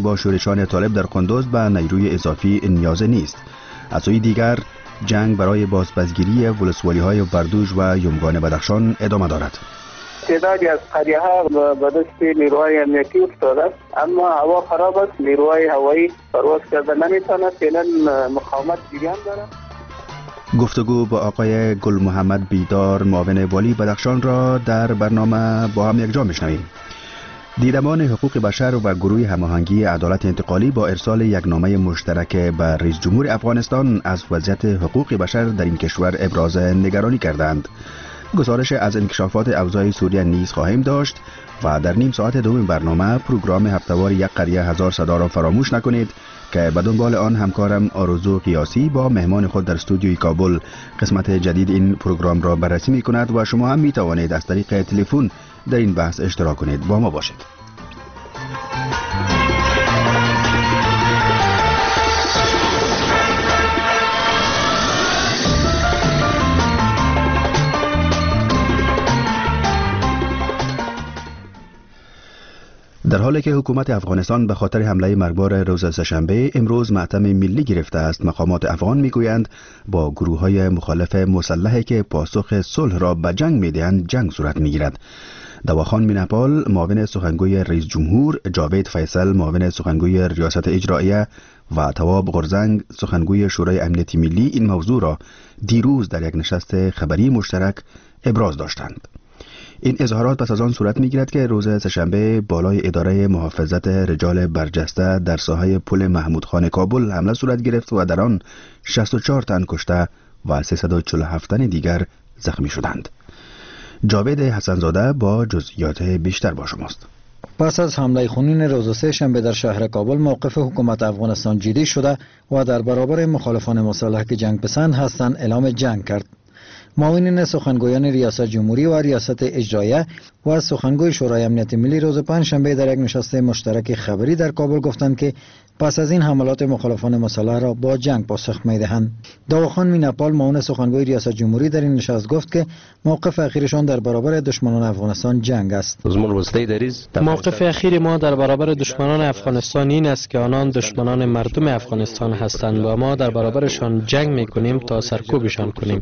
جنگ با شورشان طالب در قندوز به نیروی اضافی نیاز نیست. از سوی دیگر جنگ برای بازپسگیری ولسوالی‌های بردوج و یمگان بدخشان ادامه دارد. تعدادی از قریه‌ها به دست نیروهای امنیتی افتاده است، اما هوا خراب است، نیروهای هوایی پرواز کرده نمیتواند، فعلا مقاومت جریان دارد. گفتگو با آقای گل محمد بیدار معاون والی بدخشان را در برنامه با هم یکجا میشنویم. دیدمان حقوق بشر و گروه هماهنگی عدالت انتقالی با ارسال یک نامه مشترک به رئیس جمهور افغانستان از وضعیت حقوق بشر در این کشور ابراز نگرانی کردند. گزارش از انکشافات اوضاع سوریه نیز خواهیم داشت و در نیم ساعت دوم برنامه پروگرام هفته‌وار یک قریه هزار صدا را فراموش نکنید که به دنبال آن همکارم آرزو قیاسی با مهمان خود در استودیوی کابل قسمت جدید این پروگرام را بررسی می کند و شما هم می توانید از طریق تلفن در این بحث اشتراک کنید. با ما باشید. در حالی که حکومت افغانستان به خاطر حمله مرگبار روز سه‌شنبه امروز ماتم ملی گرفته است، مقامات افغان میگویند با گروه‌های مخالف مسلحی که پاسخ صلح را به جنگ می‌دهند جنگ صورت می‌گیرد. دواخان مینپال معاون سخنگوی رئیس جمهور، جاوید فیصل معاون سخنگوی ریاست اجراییه و تواب غرزنگ سخنگوی شورای امنیتی ملی این موضوع را دیروز در یک نشست خبری مشترک ابراز داشتند. این اظهارات پس از آن صورت می‌گیرد که روز سه‌شنبه بالای اداره محافظت رجال برجسته در ساحه پل محمود خان کابل حمله صورت گرفت و در آن 64 تن کشته و 347 تن دیگر زخمی شدند. جاوید حسنزاده با جزئیات بیشتر با شماست. پس از حمله خونین روز سه‌شنبه در شهر کابل موقف حکومت افغانستان جدی شده و در برابر مخالفان مسلح که جنگ پسند هستند اعلام جنگ کرد. معاونین سخنگویان ریاست جمهوری و ریاست اجراییه و سخنگوی شورای امنیت ملی روز پنجشنبه در یک نشست مشترک خبری در کابل گفتند که پس از این حملات مخالفان مسلح را با جنگ پاسخ می‌دهند. دواخان مینپال معاون سخنگوی ریاست جمهوری در این نشست گفت که موقف اخیرشان در برابر دشمنان افغانستان جنگ است. موقف اخیر ما در برابر دشمنان افغانستان این است که آنان دشمنان مردم افغانستان هستند و ما در برابرشان جنگ می‌کنیم تا سرکوبشان کنیم.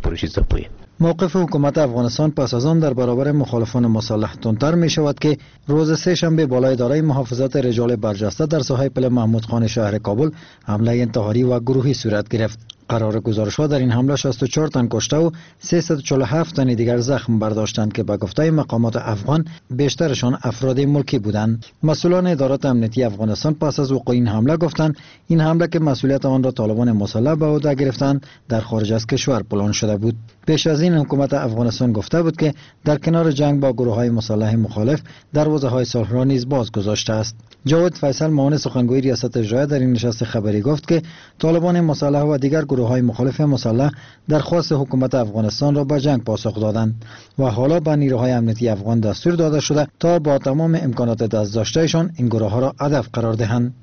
موقف حکومت افغانستان پس از آن در برابر مخالفان مسلح تندتر می شود که روز سه‌شنبه بالای اداره محافظت رجال برجسته در ساحه پل محمود خان شهر کابل حمله انتحاری و گروهی صورت گرفت. قرار گزارش‌ها در این حمله 64 تن کشته و 347 تن دیگر زخم برداشتند که به گفته مقامات افغان بیشترشان افراد ملکی بودند. مسئولان ادارات امنیتی افغانستان پس از وقوع این حمله گفتند این حمله که مسئولیت آن را طالبان مسلح به عهده گرفتند در خارج از کشور پلان شده بود. پیش از این حکومت افغانستان گفته بود که در کنار جنگ با گروه‌های مسلح مخالف دروازه‌های صلح را نیز باز گذاشته است. جاوید فیصل معاون سخنگوی ریاست اجراییه در این نشست خبری گفت که طالبان مسلح و دیگر گروه‌های مخالف مسلح درخواست حکومت افغانستان را به جنگ پاسخ دادند و حالا به نیروهای امنیتی افغان دستور داده شده تا با تمام امکانات دست داشتهشان این گروه‌ها را هدف قرار دهند.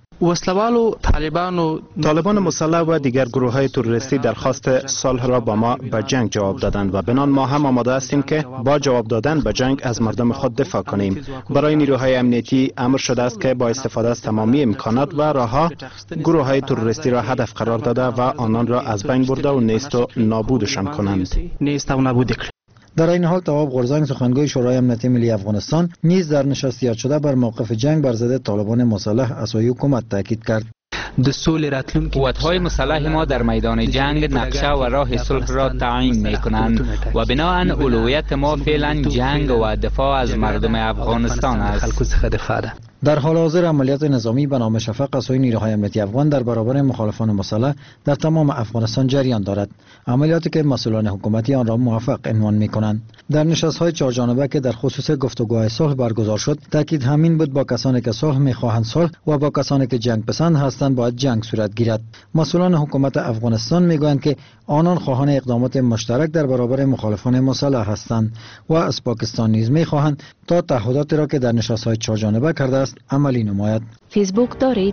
طالبان مسلح و دیگر گروه‌های تروریستی درخواست صلح را با ما به جنگ جواب دادند و بنان ما هم آماده هستیم که با جواب دادن به جنگ از مردم خود دفاع کنیم. برای نیروهای امنیتی امر شده است که با استفاده از تمامی امکانات و راه‌ها گروه‌های تروریستی را هدف قرار داده و آنان را از بین برده و نیست و نابودشان کنند. در این حال تواب غرزنگ سخنگوی شورای امنیتی ملی افغانستان نیز در نشست یاد شده بر موقف جنگ بر ضد طالبان مسلح از سوی حکومت تاکید کرد. قوت‌های مسلح ما در میدان جنگ نقشه و راه صلح را تعیین می‌کنند و بناهن اولویت ما فعلا جنگ و دفاع از مردم افغانستان است. در حال حاضر عملیات نظامی به نام شفق از سوی نیروهای امنیتی افغان در برابر مخالفان مسلح در تمام افغانستان جریان دارد. عملیاتی که مسئولان حکومتی آن را موفق عنوان می‌کنند. در نشست‌های چهارجانبه که در خصوص گفتگوهای صلح برگزار شد، تاکید همین بود با کسانی که صلح می‌خواهند صلح و با کسانی که جنگ پسند هستند باید جنگ صورت گیرد. مسئولان حکومت افغانستان می‌گویند که آنان خواهان اقدامات مشترک در برابر مخالفان مسلح هستند و از پاکستان نیز می‌خواهند تا تعهداتی را که در نشست‌های چهارجانبه کرده است عملی نماید. فیسبوک دارید؟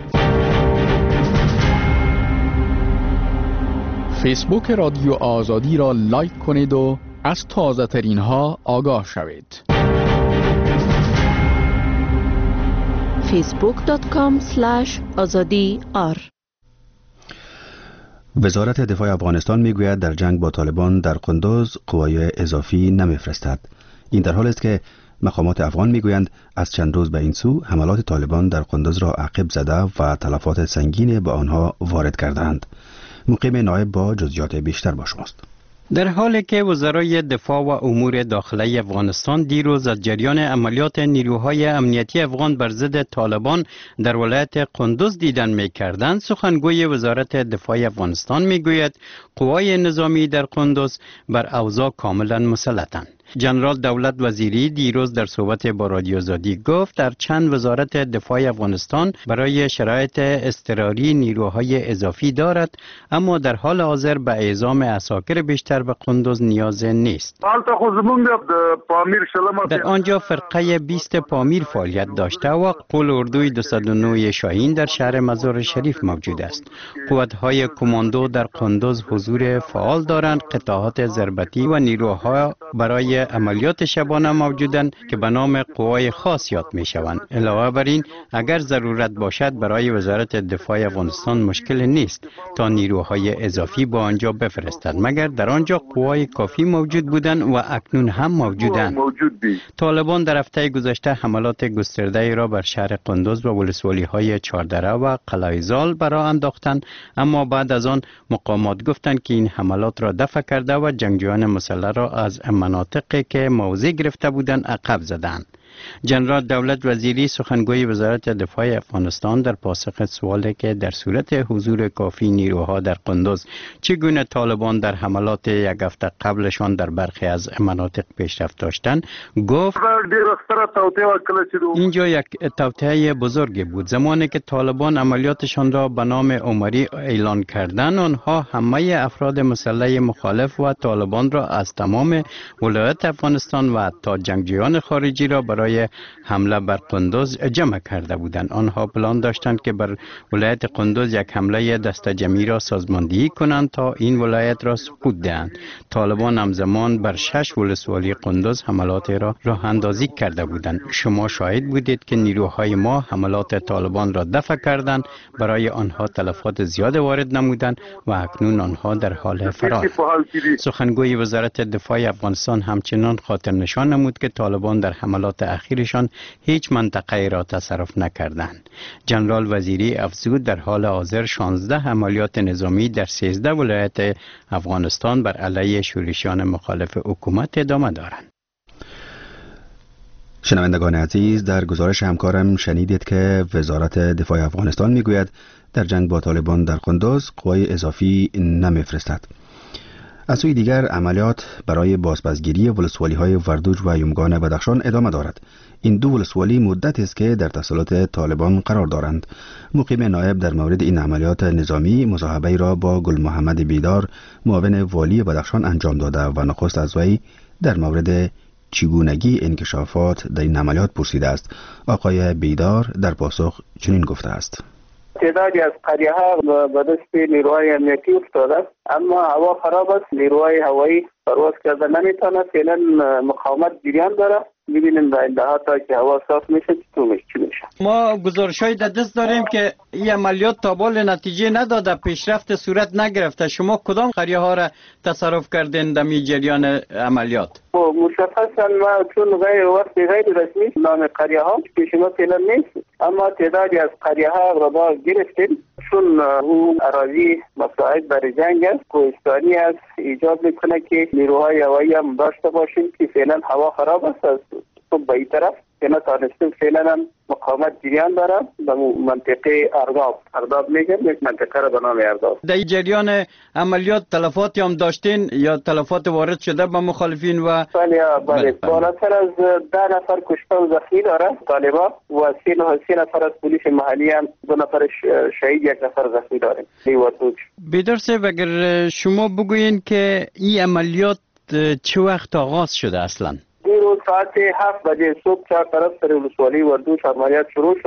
فیسبوک رادیو آزادی را لایک کنید و از تازه ترین ها آگاه شوید. facebook.com/azadi.ar. وزارت دفاع افغانستان میگوید در جنگ با طالبان در قندوز قوای اضافی نمیفرستد. این در حالی است که مقامات افغان میگویند از چند روز به این سو حملات طالبان در قندوز را عقب زده و تلفات سنگین به آنها وارد کردند. مقیم نایب با جزئیات بیشتر با شماست. در حالی که وزرای دفاع و امور داخلی افغانستان دیروز از جریان عملیات نیروهای امنیتی افغان بر ضد طالبان در ولایت قندوز دیدن می‌کردند، سخنگوی وزارت دفاع افغانستان می‌گوید قوای نظامی در قندوز بر اوضاع کاملا مسلطند. جنرال دولت وزیری دیروز در صحبت با رادیو آزادی گفت در چند وزارت دفاع افغانستان برای شرایط اضطراری نیروهای اضافی دارد، اما در حال حاضر به اعزام عساکر بیشتر به قندوز نیاز نیست. در آنجا فرقه 20 پامیر فعالیت داشته و قول اردوی 209 شاهین در شهر مزار شریف موجود است. قوت‌های کماندو در قندوز حضور فعال دارند. قطعات ضربتی و نیروها برای عملیات شبانه موجودند که به نام قوای خاص یاد می شوند. علاوه بر این اگر ضرورت باشد برای وزارت دفاع افغانستان مشکل نیست تا نیروهای اضافی با آنجا بفرستد، مگر در آنجا قوای کافی موجود بودند و اکنون هم موجودند. طالبان در هفته گذشته حملات گسترده را بر شهر قندوز و ولسوالی های چاردره و قلعه‌زال برا انداختند، اما بعد از آن مقامات گفتند که این حملات را دفع کرده و جنگجویان مسلح را از مناطقی که موضع گرفته بودند عقب زدند. جنرال دولت وزیری سخنگوی وزارت دفاع افغانستان در پاسخ سوالی که در صورت حضور کافی نیروها در قندوز چگونه طالبان در حملات یک هفته قبلشان در برخی از مناطق پیشرفت داشتند گفت اینجا یک توطئه بزرگی بود. زمانی که طالبان عملیاتشان را به نام عمری اعلان کردند، آنها همه افراد مسلح مخالف و طالبان را از تمام ولایات افغانستان و حتی جنگجویان خارجی را برای حمله بر قندوز جمع کرده بودند. آنها پلان داشتند که بر ولایت قندوز یک حمله دسته جمعی را سازماندهی کنند تا این ولایت را سقوط دهند. طالبان همزمان بر 6 ولسوالی قندوز حملات را راه اندازی کرده بودند. شما شاهد بودید که نیروهای ما حملات طالبان را دفع کردند، برای آنها تلفات زیاد وارد نمودند و اکنون آنها در حال فرار. سخنگوی وزارت دفاع افغانستان همچنان خاطر نشان نمود که طالبان در حملات اخیرشان هیچ منطقه را تصرف نکردند. جنرال وزیری افزود در حال حاضر 16 عملیات نظامی در 13 ولایت افغانستان بر علیه شورشیان مخالف حکومت ادامه دارند. شنوندگان عزیز، در گزارش همکارم شنیدید که وزارت دفاع افغانستان میگوید در جنگ با طالبان در قندوز قوای اضافی نمیفرستد. از سوی دیگر عملیات برای بازپسگیری ولسوالی های وردوج و یمگان بدخشان ادامه دارد. این دو ولسوالی مدت است که در تسلط طالبان قرار دارند. مقیم نایب در مورد این عملیات نظامی مصاحبه را با گل محمد بیدار معاون والی بدخشان انجام داده و نخست از وی در مورد چگونگی انکشافات در این عملیات پرسیده است. آقای بیدار در پاسخ چنین گفته است: تعدادی از قریه ها به دست نیروهای امنیتی افتاده است، اما هوا خراب است، نیروهای هوایی پرواز کرده نمیتونه. فعلا مقاومت جریان داره. میبینیم در این دهات که هوا صاف میشه چی میشه. ما گزارش‌های در دست داریم که این عملیات تا بال نتیجه نداده، پیشرفت صورت نگرفته. شما کدام قریه ها را تصرف کردین در جریان عملیات؟ مشخصا ما چون غیر رسمی نام قریه ها پیش ما فعلا نیست، اما تعدادی از قریه ها را با گرفتیم چون اون اراضی مساعد برای جنگ است، کوهستانی است، ایجاب میکنه که نیروهای هوایی هم داشته باشیم که فعلا هوا خراب است. از به این طرف که نتانستیم فعلا هم مقاومت جریان داره در منطقه ارداب میگن، یک منطقه را به نام ارداب. در جریان عملیات تلفاتی هم داشتین یا تلفات وارد شده به مخالفین؟ و بله بالاتر از 10 نفر کشته و زخمی داره طالبا و 3 نفر از پلیس محلی هم 2 نفر شهید، 1 نفر زخمی داره. بیدار صاحب، اگر شما بگوین که این عملیات چه وقت آغاز شده اصلا؟ دیروز ساعت 7 بجه صبح 4 طرف سر ولسوالی وردوش عملیات شروع شدن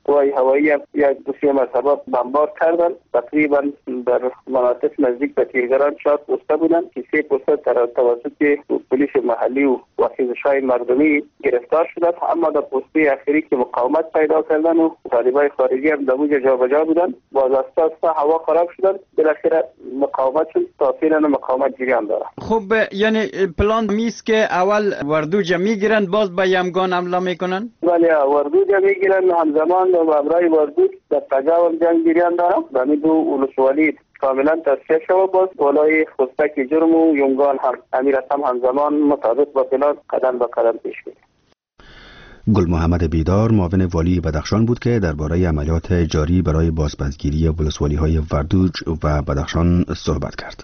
قوای هوایی هم یک دو سه مرتبه بمبار کردن. تقریبا در مناطق نزدیک به تیرگران 4 پوسته بودن که 3 پوسته توسط پلیس محلی و خیزش‌های مردمی گرفتار شدند، اما در پوسته اخیری که مقاومت پیدا کردن و طالبای خارجی هم در اونجا جابجا بودن، باز اساسا هوا خراب شدن، بالاخره مقاومت شد تا فعلا مقاومت جریان داره. خب یعنی پلان میست که اول وردوج میگیرن باز به یمگان حمله میکنن؟ بله، وردوج میگیرن، همزمان و برای وردوج در تجاوز جنگ جریان داره. به دو ولسوالی کاملا تصفیه شد. باز بالای خستک جرم و یمگان هم امیر هم همزمان مطابق با پلان قدم به قدم پیش میره. گل محمد بیدار معاون والی بدخشان بود که درباره عملیات جاری برای بازپسگیری ولسوالی‌های وردوج و بدخشان صحبت کرد.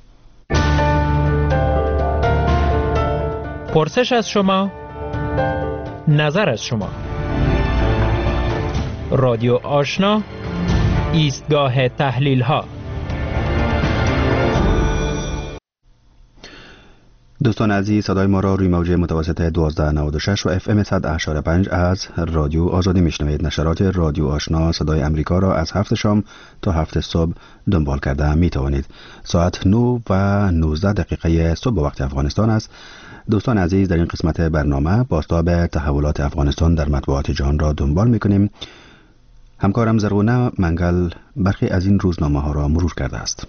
پرسش از شما، نظر از شما. رادیو آشنا، ایستگاه تحلیل ها. دوستان عزیز، صدای ما را روی موج متوسط 1296 و FM 100.5 از رادیو آزادی میشنوید. نشرات رادیو آشنا صدای امریکا را از 7 شام تا 7 صبح دنبال کرده می توانید. ساعت 9 و 19 دقیقه صبح وقت افغانستان است. دوستان عزیز، در این قسمت برنامه بازتاب تحولات افغانستان در مطبوعات جهان را دنبال میکنیم. همکارم زرغونه منگل برخی از این روزنامه ها را مرور کرده است.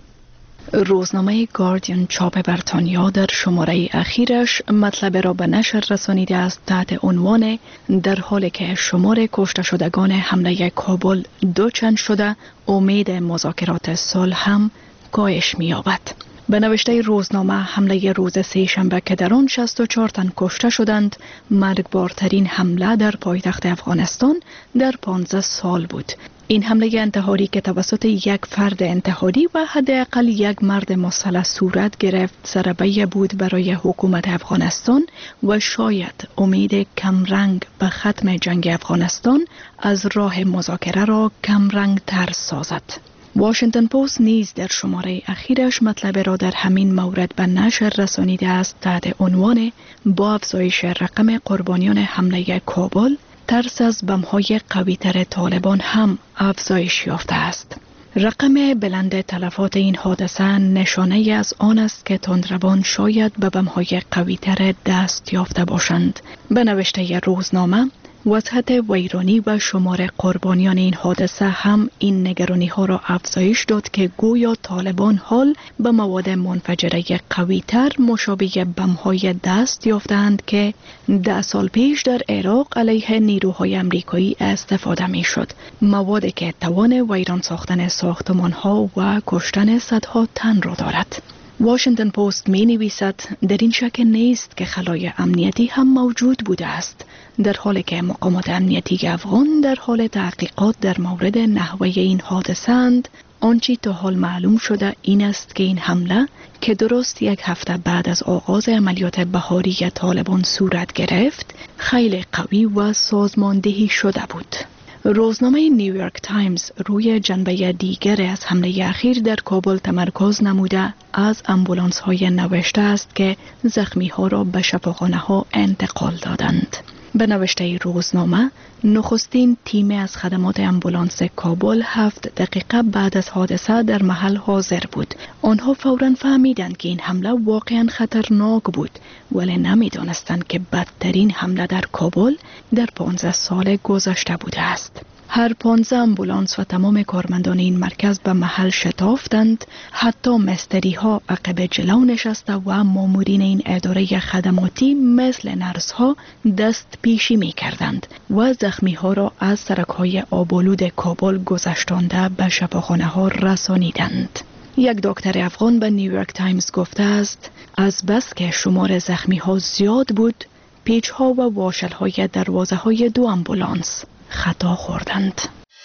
روزنامه گاردین چاپ بریتانیا در شماره اخیرش مطلب را به نشر رسانیده است تحت عنوان در حالی که شمار کشته شدگان حمله کابل 2 چند شده، امید مذاکرات صلح هم کاهش می‌یابد. به نوشته روزنامه، حمله روز سه‌شنبه که در آن 64 تن کشته شدند، مرگبارترین حمله در پایتخت افغانستان در 15 سال بود. این حمله انتحاری که توسط یک فرد انتحاری و حداقل یک مرد مسلح صورت گرفت، ضربه بود برای حکومت افغانستان و شاید امید کمرنگ به ختم جنگ افغانستان از راه مذاکره را کمرنگ تر سازد. واشنگتن پست نیز در شماره اخیرش مطلب را در همین مورد به نشر رسانیده است تحت عنوان با افزایش رقم قربانیان حمله کابل، ترس از بم‌های قوی‌تر طالبان هم افزایش یافته است. رقم بلند تلفات این حادثه نشانه از آن است که تندروان شاید به بم‌های قوی‌تر دست یافته باشند. به نوشته روزنامه، وضعیت ویرانی و شمار قربانیان این حادثه هم این نگرانی ها را افزایش داد که گویا طالبان حال به مواد منفجره قوی تر مشابه بم‌های دست یافتند که 10 سال پیش در عراق علیه نیروهای امریکایی استفاده می شد. موادی که توان ویران ساختن ساختمان ها و کشتن صدها تن را دارد. واشنگتن پست می نویسد در این شک نیست که خلای امنیتی هم موجود بوده است، در حالی که مقامات امنیتی افغان در حال تحقیقات در مورد نحوه این حادثه اند. آنچه تا حال معلوم شده این است که این حمله که درست 1 هفته بعد از آغاز عملیات بهاری طالبان صورت گرفت، خیلی قوی و سازماندهی شده بود. روزنامه نیویورک تایمز روی جنبه دیگر از حمله اخیر در کابل تمرکز نموده از آمبولانس های نوشته است که زخمی ها را به شفاخانه ها انتقال دادند. به نوشته روزنامه، نخستین تیم از خدمات آمبولانس کابل 7 دقیقه بعد از حادثه در محل حاضر بود. آنها فوراً فهمیدند که این حمله واقعاً خطرناک بود، ولی نمی‌دانستند که بدترین حمله در کابل در 15 سال گذشته بوده است. هر 15 آمبولانس و تمام کارمندان این مرکز به محل شتافتند. حتی مستری ها عقب جلو نشسته و مامورین این اداره خدماتی مثل نرس ها دست پیشی می کردند و زخمی ها را از سرک های آبالود کابل گذشتانده به شفاخانه ها رسانیدند. یک دکتر افغان به نیویورک تایمز گفته است از بس که شمار زخمی ها زیاد بود، پیچ ها و واشل های دروازه های 2 آمبولانس خطا خوردند.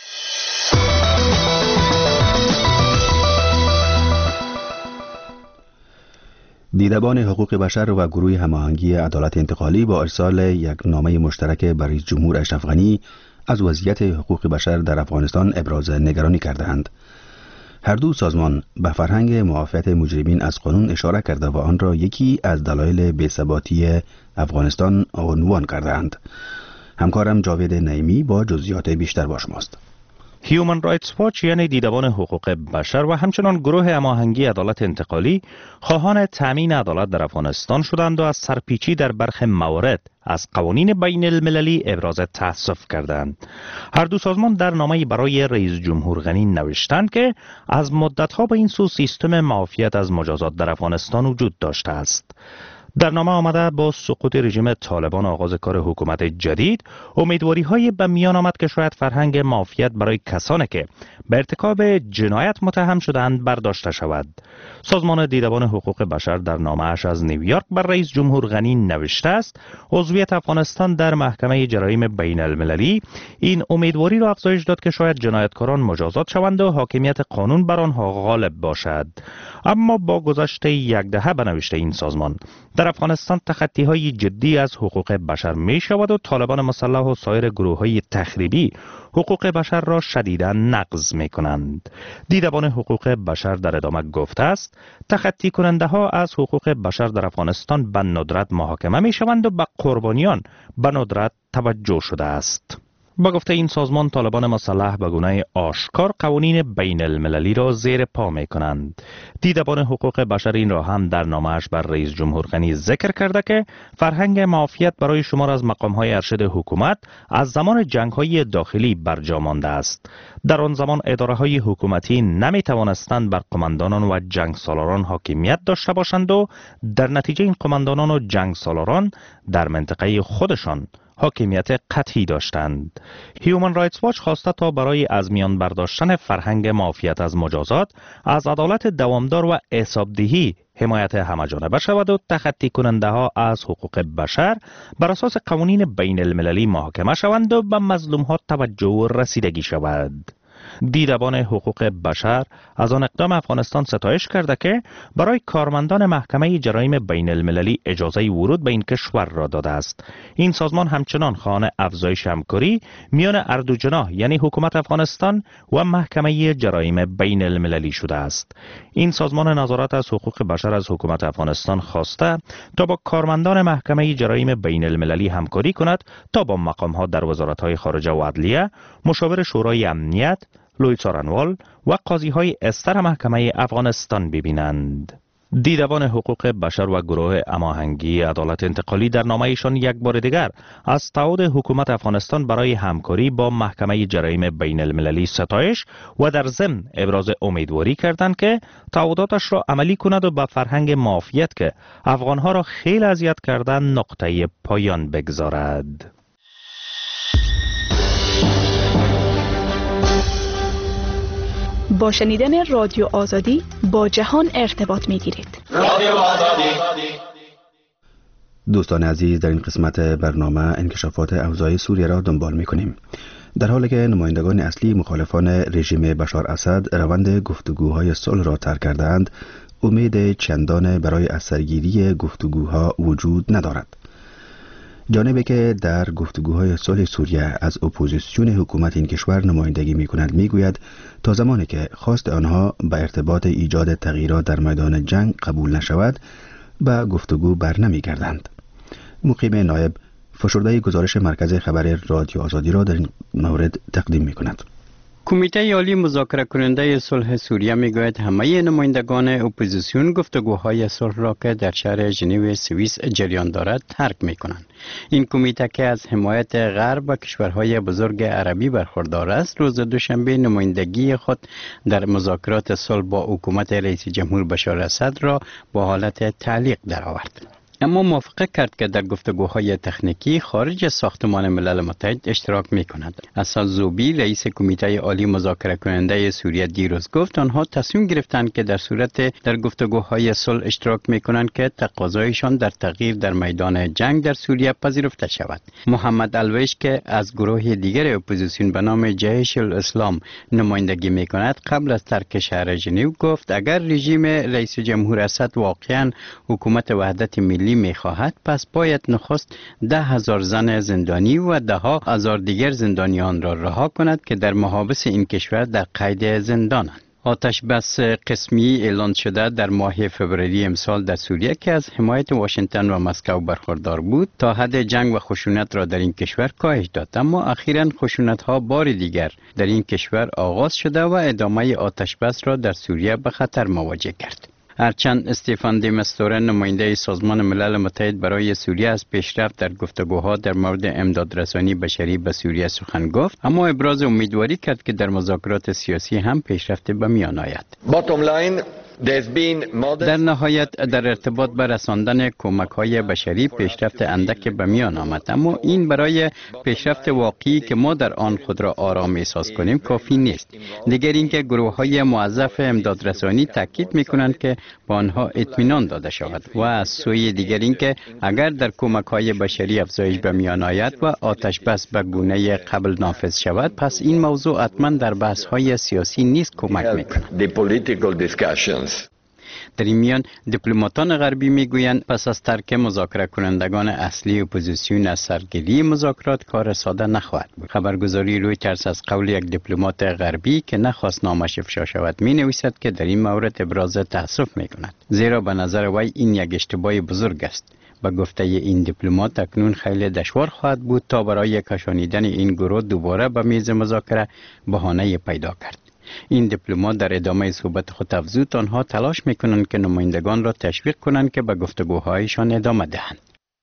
دیدبان حقوق بشر و گروه هماهنگی عدالت انتقالی با ارسال یک نامه مشترک بر رئیس جمهور اشرف غنی از وضعیت حقوق بشر در افغانستان ابراز نگرانی کرده‌اند. هر دو سازمان به فرهنگ معافیت مجرمین از قانون اشاره کرده و آن را یکی از دلایل بی‌ثباتی افغانستان عنوان کرده‌اند. همکارم جاوید نعیمی با جزئیات بیشتر با شماست. هیومن رایتس واچ یعنی دیدبان حقوق بشر و همچنان گروه هماهنگی عدالت انتقالی خواهان تامین عدالت در افغانستان شدند و از سرپیچی در برخی موارد از قوانین بین المللی ابراز تأسف کردند. هر دو سازمان در نامه‌ای برای رئیس جمهور غنی نوشتند که از مدت‌ها به این سو سیستم معافیت از مجازات در افغانستان وجود داشته است. در نامه آمده با سقوط رژیم طالبان آغاز کار حکومت جدید، امیدواری های به میان آمد که شاید فرهنگ معافیت برای کسانی که به ارتکاب جنایت متهم شدند برداشته شود. سازمان دیدبان حقوق بشر در نامه‌اش از نیویورک بر رئیس جمهور غنی نوشته است عضویت افغانستان در محکمه جرایم بین المللی این امیدواری را افزایش داد که شاید جنایتکاران مجازات شوند و حاکمیت قانون بر آنها غالب باشد. اما با گذشت یک دهه به نوشته این سازمان در افغانستان تخطی‌های جدی از حقوق بشر می شود و طالبان مسلح و سایر گروه‌های تخریبی حقوق بشر را شدیداً نقض می کنند. دیدبان حقوق بشر در ادامه گفته است تخطی کننده ها از حقوق بشر در افغانستان به ندرت محاکمه می شوند و به قربانیان به ندرت توجه شده است. با گفته این سازمان طالبان مسلح به گونه آشکار قوانین بین المللی را زیر پا می کنند. دیدبان حقوق بشر این را هم در نامه‌اش بر رئیس جمهور غنی ذکر کرده که فرهنگ معافیت برای شمار از مقام‌های ارشد حکومت از زمان جنگ‌های داخلی برجا مانده است. در آن زمان اداره‌های حکومتی نمی توانستند بر قماندانان و جنگ سالاران حاکمیت داشته باشند و در نتیجه این قماندانان و جنگ سالاران در منطقه خودشان حاکمیت قطعی داشتند. هیومن رایتس واچ خواسته تا برای از میان برداشتن فرهنگ معافیت از مجازات از عدالت دوامدار و حسابدهی حمایت همه‌جانبه شود و تخطی کننده ها از حقوق بشر بر اساس قوانین بین المللی محاکمه شوند و به مظلوم ها توجه و رسیدگی شود. دیدبان حقوق بشر از آن اقدام افغانستان ستایش کرده که برای کارمندان محکمه جرایم بین المللی اجازه ورود به این کشور را داده است. این سازمان همچنان خواهان افزایش همکاری میان هر دو جناح یعنی حکومت افغانستان و محکمه جرایم بین المللی شده است. این سازمان نظارت از حقوق بشر از حکومت افغانستان خواسته تا با کارمندان محکمه جرایم بین المللی همکاری کند تا با مقام‌ها در وزارت‌های خارجه و عدلیه، مشاور شورای امنیت، لوی څارنوال و قاضی‌های استر محکمه افغانستان ببینند. دیدبان حقوق بشر و گروه هماهنگی عدالت انتقالی در نامه‌ایشان یک بار دیگر از تعهد حکومت افغانستان برای همکاری با محکمه جرایم بین المللی ستایش و در ضمن ابراز امیدواری کردند که تعهداتش را عملی کند و به فرهنگ معافیت که افغانها را خیلی اذیت کردند نقطه پایان بگذارد. با شنیدن رادیو آزادی با جهان ارتباط می گیرید. رادیو آزادی. دوستان عزیز، در این قسمت برنامه انکشافات اوضاع سوریه را دنبال می کنیم. در حالی که نمایندگان اصلی مخالفان رژیم بشار اسد روند گفتگوهای صلح را ترک کردند، امید چندان برای اثرگیری گفتگوها وجود ندارد. جانبی که در گفتگوهای صلح سوریه از اپوزیسیون حکومت این کشور نمایندگی می کند می گوید تا زمانی که خواست آنها به ارتباط ایجاد تغییرات در میدان جنگ قبول نشود به گفتگو بر نمی گردند. مقیم نایب فشرده گزارش مرکز خبر رادیو آزادی را در این مورد تقدیم می کند. کمیته عالی مذاکره کننده صلح سوریه میگوید همه نمایندگان اپوزیسیون گفتگوهای صلح را که در شهر ژنو سوئیس جریان دارد ترک میکنند. این کمیته که از حمایت غرب و کشورهای بزرگ عربی برخوردار است، روز دوشنبه نمایندگی خود در مذاکرات صلح با حکومت رئیس جمهور بشار اسد را با حالت تعلیق درآورد. اما موافقه کرد که در گفتگوهای تکنیکی خارج از ساختمان ملل متحد اشتراک می کند. اسد زوبی رئیس کمیته عالی مذاکره کننده سوریه دیروز گفت آنها تصمیم گرفتند که در صورت در گفتگوهای صلح اشتراک می کنند که تقاضایشان در تغییر در میدان جنگ در سوریه پذیرفته شود. محمد الویش که از گروه دیگر اپوزیسیون به نام جیش الاسلام نمایندگی می کند قبل از ترک شهر ژنو گفت اگر رژیم رئیس جمهور اسد واقعا حکومت وحدت ملی می خواهد پس باید نخست 10,000 زن زندانی و 10,000 دیگر زندانیان را رها کند که در محابس این کشور در قید زندانند. آتش بس قسمی اعلان شده در ماه فوریه امسال در سوریه که از حمایت واشنگتن و مسکو برخوردار بود تا حد جنگ و خشونت را در این کشور کاهش داد، اما اخیراً خشونت ها بار دیگر در این کشور آغاز شده و ادامه آتش بس را در سوریه به خطر مواجه کرد. هرچند استیفان دی مستوره نماینده سازمان ملل متحد برای سوریه از پیشرفت در گفتگوها در مورد امدادرسانی بشری به سوریه سخن گفت، اما ابراز امیدواری کرد که در مذاکرات سیاسی هم پیشرفت به میان آید. در نهایت در ارتباط به رساندن کمک‌های بشری پیشرفت اندک به میان آمد، اما این برای پیشرفت واقعی که ما در آن خود را آرام احساس کنیم کافی نیست. دیگر اینکه گروه‌های موظف امدادرسانی تاکید می‌کنند که با آنها اطمینان داده شود و از سوی دیگر اینکه اگر در کمک‌های بشری افزایش به میان آید و آتش بس به گونه قبل نافذ شود، پس این موضوع حتما در بحث‌های سیاسی نیز کمک می‌کند. در این میان دیپلماتان غربی میگویند پس از ترک مذاکره کنندگان اصلی اپوزیسیون از سرگیری مذاکرات کار ساده نخواهد بود. خبرگزاری رویترز از قول یک دیپلمات غربی که نخواست نامش افشا شود می نویسد که در این مورد ابراز تأسف می کند، زیرا به نظر وی این یک اشتباه بزرگ است. به گفته این دیپلمات اکنون خیلی دشوار خواهد بود تا برای کشانیدن این گروه دوباره به میز مذاکره بهانه پیدا کرد. این دیپلمات در ادامه صحبت خود افزود آنها تلاش میکنند که نمایندگان را تشویق کنند که به گفتگوهایشان ادامه دهند.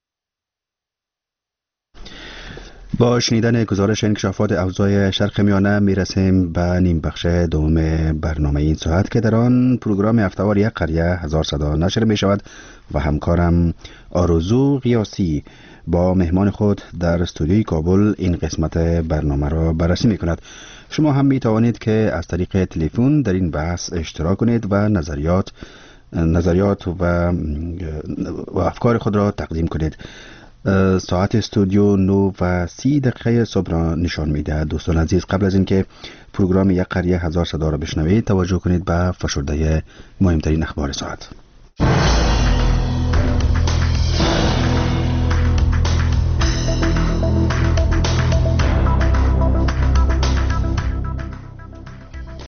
با شنیدن گزارش انکشافات اوضاع شرق میانه میرسیم به نیم بخش دوم برنامه این ساعت که در آن پروگرام هفته‌وار یک قریه هزار صدا نشر می شود و همکارم آرزو قیاسی با مهمان خود در استودیوی کابل این قسمت برنامه را بررسی می کند. شما هم می توانید که از طریق تلفن در این بحث اشتراک کنید و نظریات و افکار خود را تقدیم کنید. ساعت استودیو 9:30 صبح را نشان میده. دوستان عزیز، قبل از اینکه پروگرام یک قریه هزار صدا را بشنوید توجه کنید به فشرده مهمترین اخبار ساعت.